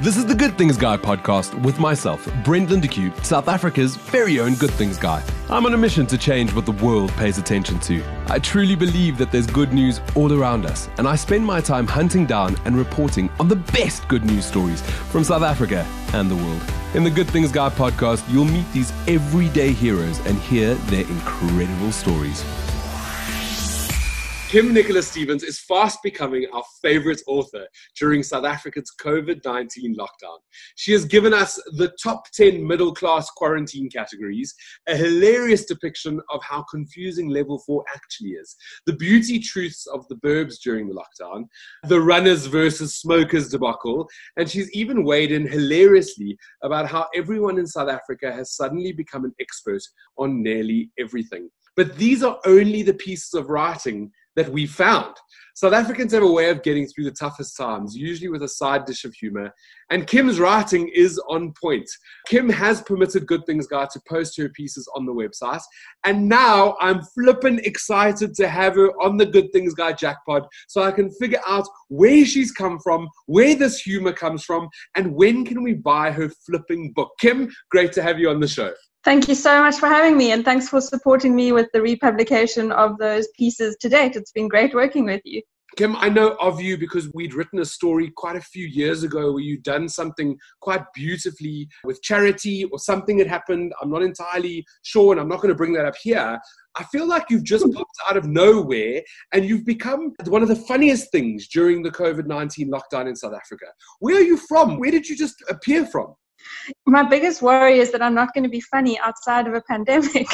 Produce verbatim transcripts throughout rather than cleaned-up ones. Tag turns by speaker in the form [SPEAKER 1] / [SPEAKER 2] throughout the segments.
[SPEAKER 1] This is the Good Things Guy podcast with myself, Brent Lindeque, South Africa's very own Good Things Guy. I'm on a mission to change what the world pays attention to. I truly believe that there's good news all around us, and I spend my time hunting down and reporting on the best good news stories from South Africa and the world. In the Good Things Guy podcast, you'll meet these everyday heroes and hear their incredible stories. Kim Nicholas-Stevens is fast becoming our favorite author during South Africa's COVID nineteen lockdown. She has given us the top ten middle-class quarantine categories, a hilarious depiction of how confusing level four actually is, the beauty truths of the burbs during the lockdown, the runners versus smokers debacle, and she's even weighed in hilariously about how everyone in South Africa has suddenly become an expert on nearly everything. But these are only the pieces of writing that we found. South Africans have a way of getting through the toughest times, usually with a side dish of humor, and Kim's writing is on point. Kim has permitted Good Things Guy to post her pieces on the website, and now I'm flippin' excited to have her on the Good Things Guy jackpot so I can figure out where she's come from, where this humor comes from, and when can we buy her flipping book. Kim, great to have you on the show.
[SPEAKER 2] Thank you so much for having me, and thanks for supporting me with the republication of those pieces to date. It's been great working with you.
[SPEAKER 1] Kim, I know of you because we'd written a story quite a few years ago where you'd done something quite beautifully with charity or something had happened. I'm not entirely sure, and I'm not going to bring that up here. I feel like you've just popped out of nowhere and you've become one of the funniest things during the COVID nineteen lockdown in South Africa. Where are you from? Where did you just appear from?
[SPEAKER 2] My biggest worry is that I'm not going to be funny outside of a pandemic.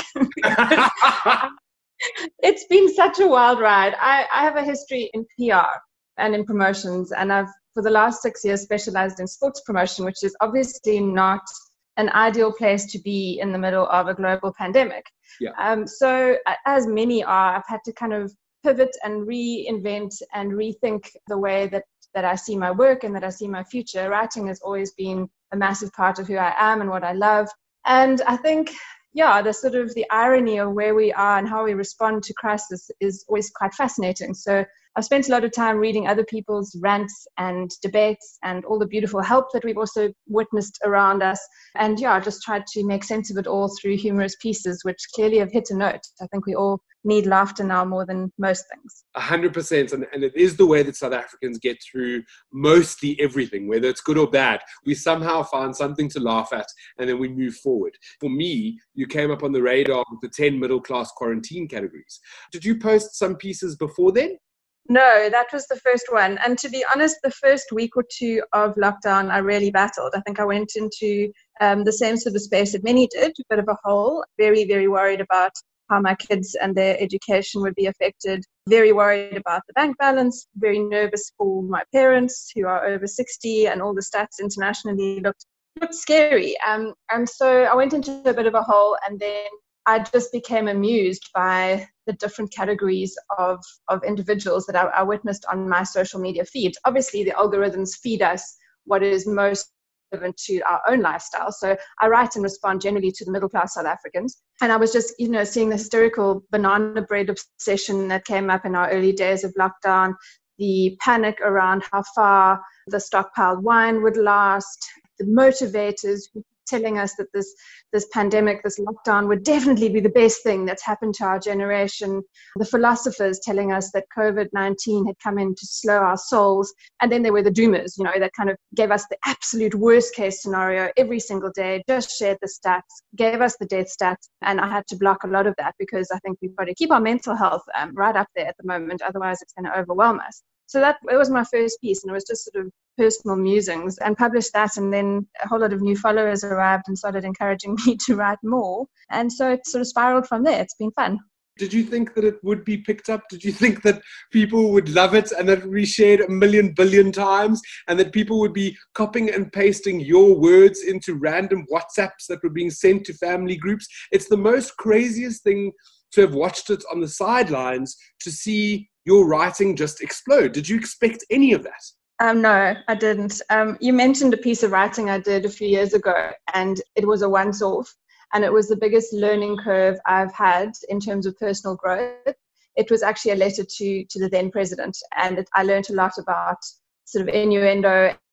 [SPEAKER 2] It's been such a wild ride. I, I have a history in P R and in promotions, and I've, for the last six years, specialized in sports promotion, which is obviously not an ideal place to be in the middle of a global pandemic.
[SPEAKER 1] Yeah.
[SPEAKER 2] Um, so as many are, I've had to kind of pivot and reinvent and rethink the way that, that I see my work and that I see my future. Writing has always been a massive part of who I am and what I love. And I think, yeah, the sort of the irony of where we are and how we respond to crisis is always quite fascinating. So I've spent a lot of time reading other people's rants and debates and all the beautiful help that we've also witnessed around us. And yeah, I just tried to make sense of it all through humorous pieces, which clearly have hit a note. I think we all need laughter now more than most things.
[SPEAKER 1] A hundred percent. And and it is the way that South Africans get through mostly everything, whether it's good or bad. We somehow find something to laugh at and then we move forward. For me, you came up on the radar with the ten middle class quarantine categories. Did you post some pieces before then?
[SPEAKER 2] No, that was the first one. And to be honest, the first week or two of lockdown, I really battled. I think I went into um, the same sort of space that many did, a bit of a hole, very, very worried about how my kids and their education would be affected, very worried about the bank balance, very nervous for my parents who are over sixty, and all the stats internationally looked, looked scary. Um, and so I went into a bit of a hole, and then I just became amused by the different categories of, of individuals that I, I witnessed on my social media feeds. Obviously, the algorithms feed us what is most relevant to our own lifestyle. So I write and respond generally to the middle-class South Africans. And I was just, you know, seeing the hysterical banana bread obsession that came up in our early days of lockdown, the panic around how far the stockpiled wine would last, the motivators telling us that this this pandemic, this lockdown would definitely be the best thing that's happened to our generation. The philosophers telling us that COVID nineteen had come in to slow our souls. And then there were the doomers, you know, that kind of gave us the absolute worst case scenario every single day, just shared the stats, gave us the death stats. And I had to block a lot of that because I think we've got to keep our mental health um, right up there at the moment. Otherwise, it's going to overwhelm us. So that it was my first piece, and it was just sort of personal musings, and published that, and then a whole lot of new followers arrived and started encouraging me to write more. And so it sort of spiraled from there. It's been fun.
[SPEAKER 1] Did you think that it would be picked up? Did you think that people would love it and that it would be shared a million billion times and that people would be copying and pasting your words into random WhatsApps that were being sent to family groups? It's the most craziest thing to have watched it on the sidelines to see your writing just explode. Did you expect any of that?
[SPEAKER 2] Um, no, I didn't. Um, you mentioned a piece of writing I did a few years ago, and it was a once-off, and it was the biggest learning curve I've had in terms of personal growth. It was actually a letter to to the then president, and it, I learned a lot about sort of innuendo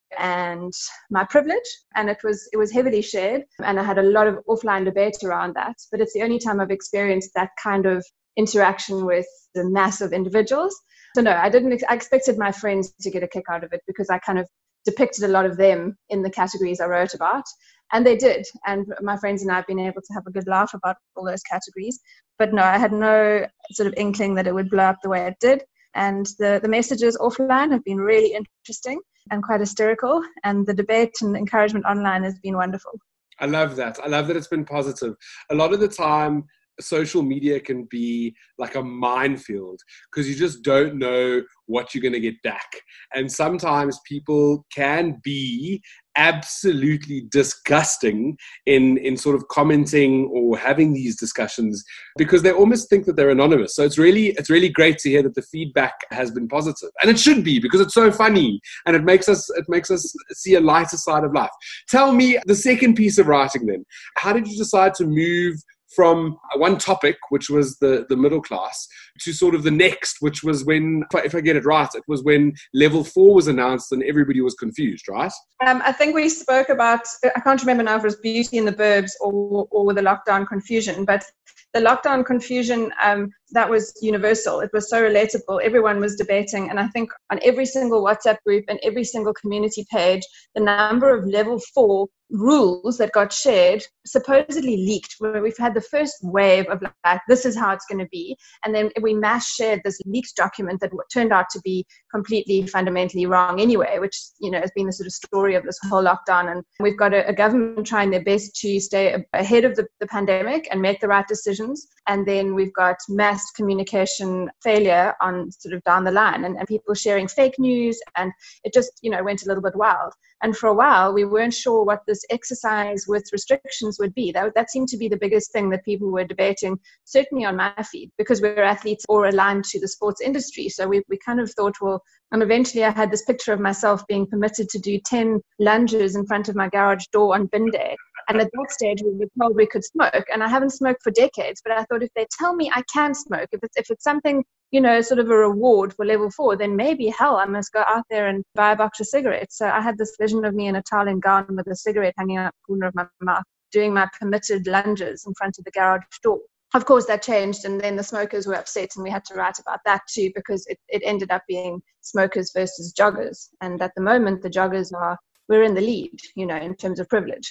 [SPEAKER 2] and my privilege, and it was it was heavily shared, and I had a lot of offline debate around that. But it's the only time I've experienced that kind of interaction with the mass of individuals. So no, I didn't. I expected my friends to get a kick out of it because I kind of depicted a lot of them in the categories I wrote about, and they did. And my friends and I have been able to have a good laugh about all those categories. But no, I had no sort of inkling that it would blow up the way it did. And the, the messages offline have been really interesting and quite hysterical. And the debate and encouragement online has been wonderful.
[SPEAKER 1] I love that. I love that it's been positive. A lot of the time, social media can be like a minefield because you just don't know what you're going to get back. And sometimes people can be absolutely disgusting in, in sort of commenting or having these discussions because they almost think that they're anonymous. So it's really, it's really great to hear that the feedback has been positive. And it should be because it's so funny and it makes us, it makes us see a lighter side of life. Tell me the second piece of writing then. How did you decide to move from one topic, which was the, the middle class, to sort of the next, which was when, if I get it right, it was when level four was announced and everybody was confused, right?
[SPEAKER 2] Um, I think we spoke about, I can't remember now if it was Beauty in the Burbs or, or the lockdown confusion, but the lockdown confusion, um, that was universal. It was so relatable. Everyone was debating. And I think on every single WhatsApp group and every single community page, the number of level four rules that got shared supposedly leaked, where we've had the first wave of like, this is how it's going to be. And then we mass shared this leaked document that turned out to be completely fundamentally wrong anyway, which, you know, has been the sort of story of this whole lockdown. And we've got a, a government trying their best to stay ahead of the, the pandemic and make the right decisions. And then we've got mass communication failure on sort of down the line and, and people sharing fake news. And it just, you know, went a little bit wild. And for a while, we weren't sure what this exercise with restrictions would be. That, that seemed to be the biggest thing that people were debating, certainly on my feed, because we're athletes or aligned to the sports industry. So we, we kind of thought, well, and eventually I had this picture of myself being permitted to do ten lunges in front of my garage door on bin day. And at that stage, we were told we could smoke. And I haven't smoked for decades, but I thought if they tell me I can smoke, if it's, if it's something, you know, sort of a reward for level four, then maybe, hell, I must go out there and buy a box of cigarettes. So I had this vision of me in a Italian gown with a cigarette hanging out the corner of my mouth, doing my permitted lunges in front of the garage door. Of course, that changed, and then the smokers were upset, and we had to write about that too, because it, it ended up being smokers versus joggers. And at the moment, the joggers are, we're in the lead, you know, in terms of privilege.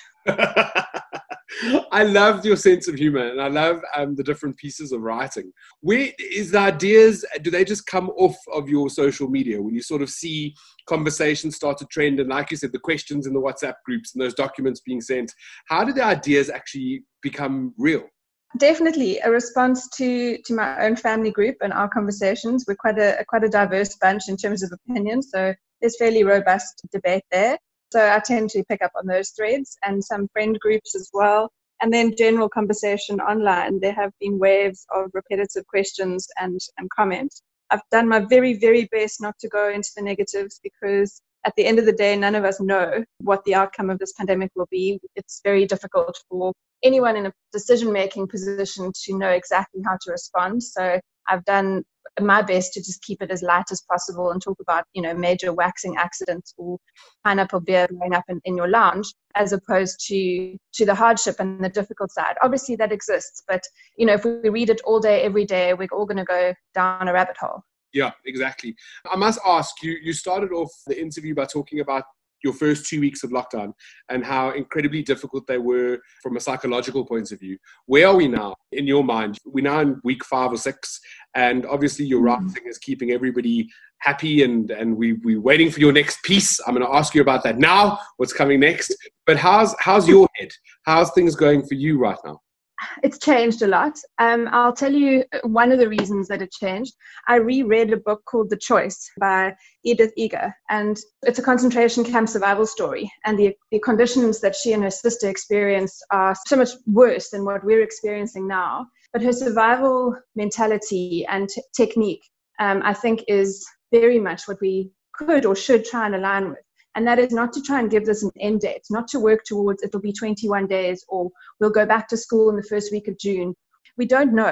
[SPEAKER 1] I love your sense of humor, and I love um, the different pieces of writing. Where is the ideas, do they just come off of your social media when you sort of see conversations start to trend, and like you said, the questions in the WhatsApp groups and those documents being sent? How do the ideas actually become real?
[SPEAKER 2] Definitely a response to, to my own family group and our conversations. We're quite a, quite a diverse bunch in terms of opinions, so there's fairly robust debate there. So I tend to pick up on those threads and some friend groups as well. And then general conversation online. There have been waves of repetitive questions and, and comments. I've done my very, very best not to go into the negatives because at the end of the day, none of us know what the outcome of this pandemic will be. It's very difficult for anyone in a decision-making position to know exactly how to respond. So I've done my best to just keep it as light as possible and talk about, you know, major waxing accidents or pineapple beer blowing up in, in your lounge, as opposed to to the hardship and the difficult side. Obviously that exists, but, you know, if we read it all day, every day, we're all going to go down a rabbit hole.
[SPEAKER 1] Yeah, exactly. I must ask you, you started off the interview by talking about your first two weeks of lockdown and how incredibly difficult they were from a psychological point of view. Where are we now in your mind? We're now in week five or six, and obviously your writing is keeping everybody happy, and, and we, we're waiting for your next piece. I'm going to ask you about that now, what's coming next. But how's, how's your head? How's things going for you right now?
[SPEAKER 2] It's changed a lot. Um, I'll tell you one of the reasons that it changed. I reread a book called The Choice by Edith Eger, and it's a concentration camp survival story. And the, the conditions that she and her sister experienced are so much worse than what we're experiencing now. But her survival mentality and t- technique, um, I think, is very much what we could or should try and align with. And that is not to try and give this an end date, not to work towards it'll be twenty-one days or we'll go back to school in the first week of June. We don't know.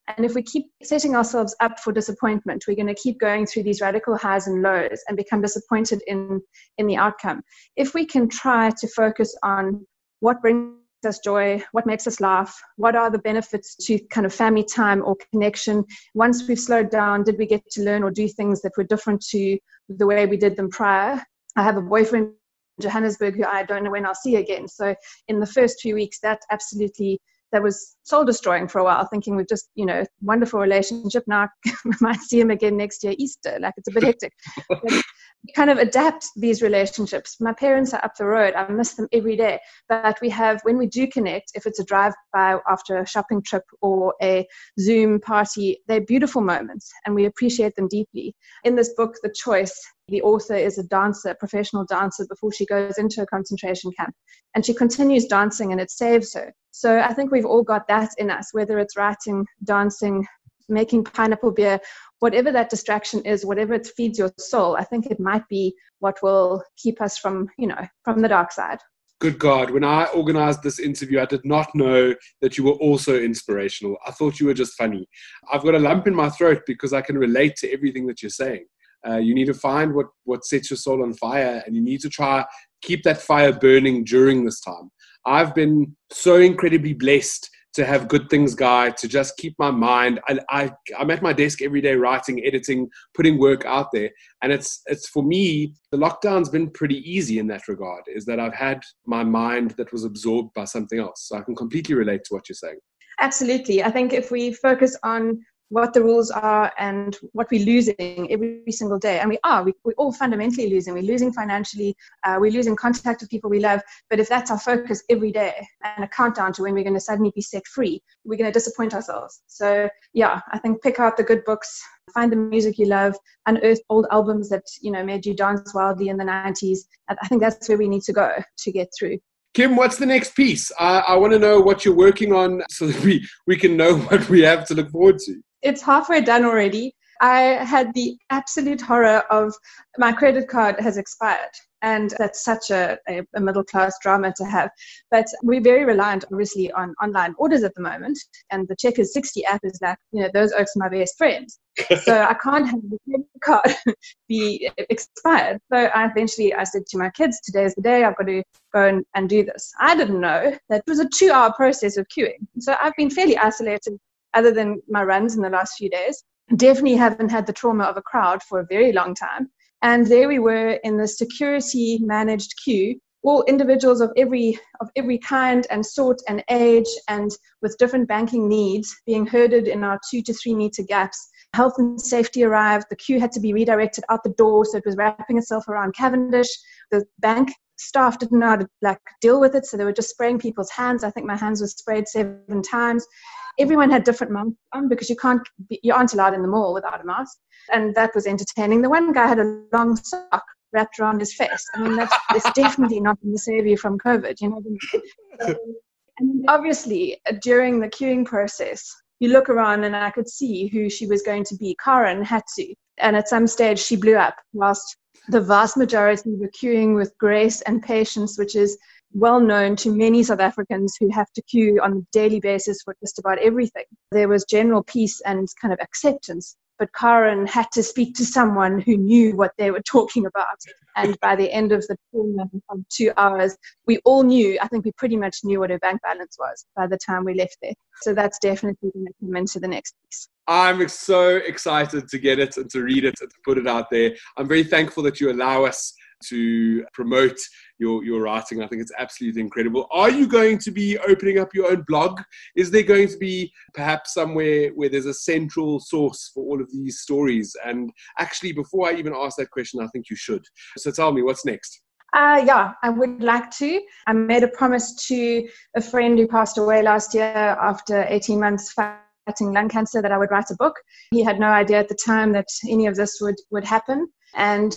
[SPEAKER 2] And if we keep setting ourselves up for disappointment, we're going to keep going through these radical highs and lows and become disappointed in, in the outcome. If we can try to focus on what brings us joy, what makes us laugh, what are the benefits to kind of family time or connection. Once we've slowed down, did we get to learn or do things that were different to the way we did them prior? I have a boyfriend in Johannesburg who I don't know when I'll see again. So in the first few weeks, that absolutely, that was soul destroying for a while, thinking we've just, you know, wonderful relationship. Now I might see him again next year, Easter. Like, it's a bit hectic. But kind of adapt these relationships. My parents are up the road. I miss them every day. But we have, when we do connect, if it's a drive-by after a shopping trip or a Zoom party, they're beautiful moments and we appreciate them deeply. In this book, The Choice, the author is a dancer, a professional dancer, before she goes into a concentration camp. And she continues dancing and it saves her. So I think we've all got that in us, whether it's writing, dancing, making pineapple beer, whatever that distraction is, whatever it feeds your soul, I think it might be what will keep us from, you know, from the dark side.
[SPEAKER 1] Good God, when I organized this interview, I did not know that you were also inspirational. I thought you were just funny. I've got a lump in my throat because I can relate to everything that you're saying. Uh, you need to find what, what sets your soul on fire, and you need to try keep that fire burning during this time. I've been so incredibly blessed to have Good Things Guy, to just keep my mind. I, I, I'm at my desk every day writing, editing, putting work out there. And it's, it's for me, the lockdown's been pretty easy in that regard, is that I've had my mind that was absorbed by something else. So I can completely relate to what you're saying. Absolutely.
[SPEAKER 2] I think if we focus on what the rules are and what we're losing every single day. And we are, we, we're all fundamentally losing. We're losing financially, uh, we're losing contact with people we love. But if that's our focus every day and a countdown to when we're going to suddenly be set free, we're going to disappoint ourselves. So yeah, I think pick out the good books, find the music you love, unearth old albums that, you know, made you dance wildly in the nineties. I think that's where we need to go to get through.
[SPEAKER 1] Kim, what's the next piece? I, I want to know what you're working on so that we, we can know what we have to look forward to.
[SPEAKER 2] It's halfway done already. I had the absolute horror of my credit card has expired. And that's such a, a, a middle-class drama to have. But we're very reliant, obviously, on online orders at the moment. And the Checkers sixty app is like, you know, those oaks are my best friends. So I can't have the credit card be expired. So I eventually, I said to my kids, today's the day, I've got to go and, and do this. I didn't know that it was a two-hour process of queuing. So I've been fairly isolated other than my runs in the last few days. Definitely haven't had the trauma of a crowd for a very long time. And there we were in the security managed queue, all individuals of every of every kind and sort and age and with different banking needs being herded in our two to three meter gaps. Health and safety arrived. The queue had to be redirected out the door, so it was wrapping itself around Cavendish. The bank staff didn't know how to like deal with it, so they were just spraying people's hands. I think my hands were sprayed seven times. Everyone had different masks on because you can't, be, you aren't allowed in the mall without a mask. And that was entertaining. The one guy had a long sock wrapped around his face. I mean, that's it's definitely not going to save you from COVID, you know. And obviously, during the queuing process, you look around and I could see who she was going to be. Karen had to. And at some stage, she blew up whilst the vast majority were queuing with grace and patience, which is well known to many South Africans who have to queue on a daily basis for just about everything. There was general peace and kind of acceptance, but Karen had to speak to someone who knew what they were talking about. And by the end of the of two hours, we all knew, I think we pretty much knew what her bank balance was by the time we left there. So that's definitely going to come into the next piece.
[SPEAKER 1] I'm so excited to get it and to read it and to put it out there. I'm very thankful that you allow us to promote your, your writing. I think it's absolutely incredible. Are you going to be opening up your own blog? Is there going to be perhaps somewhere where there's a central source for all of these stories? And actually, before I even ask that question, I think you should. So tell me, what's next?
[SPEAKER 2] Uh, yeah, I would like to. I made a promise to a friend who passed away last year after eighteen months fighting lung cancer that I would write a book. He had no idea at the time that any of this would, would happen. And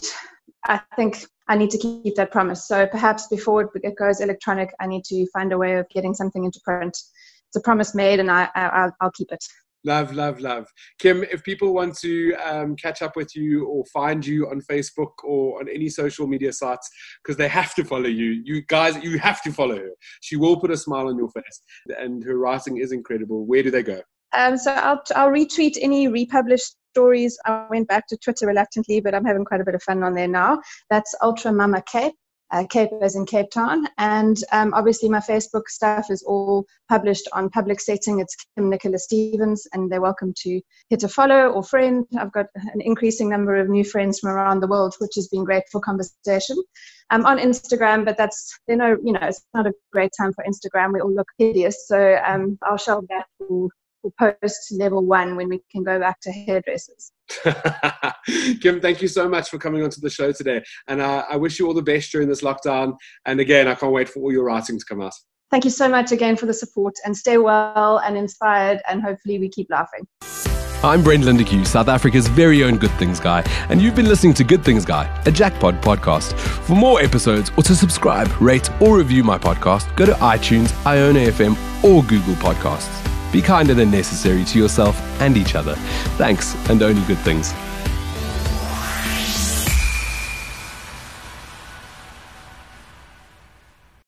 [SPEAKER 2] I think I need to keep that promise. So perhaps before it goes electronic, I need to find a way of getting something into print. It's a promise made, and I, I, I'll, I'll keep it.
[SPEAKER 1] Love, love, love. Kim, if people want to um, catch up with you or find you on Facebook or on any social media sites, because they have to follow you, you guys, you have to follow her. She will put a smile on your face, and her writing is incredible. Where do they go?
[SPEAKER 2] Um, so I'll I'll retweet any republished stories. I went back to Twitter reluctantly, but I'm having quite a bit of fun on there now. That's Ultra Mama Cape, uh, Cape as in Cape Town. And um, obviously my Facebook stuff is all published on public setting. It's Kim Nicholas Stevens, and they're welcome to hit a follow or friend. I've got an increasing number of new friends from around the world, which has been great for conversation. I'm on Instagram, but that's, you know, you know, it's not a great time for Instagram. We all look hideous. So um, I'll shelve that for We'll post level one when we can go back to hairdressers.
[SPEAKER 1] Kim, thank you so much for coming onto the show today. And uh, I wish you all the best during this lockdown. And again, I can't wait for all your writing to come out.
[SPEAKER 2] Thank you so much again for the support, and stay well and inspired, and hopefully we keep laughing.
[SPEAKER 3] I'm Brent Lindeque, South Africa's very own Good Things Guy, and you've been listening to Good Things Guy, a Jackpot podcast. For more episodes or to subscribe, rate or review my podcast, go to iTunes, Iona F M or Google Podcasts. Be kinder than necessary to yourself and each other. Thanks, and only good things.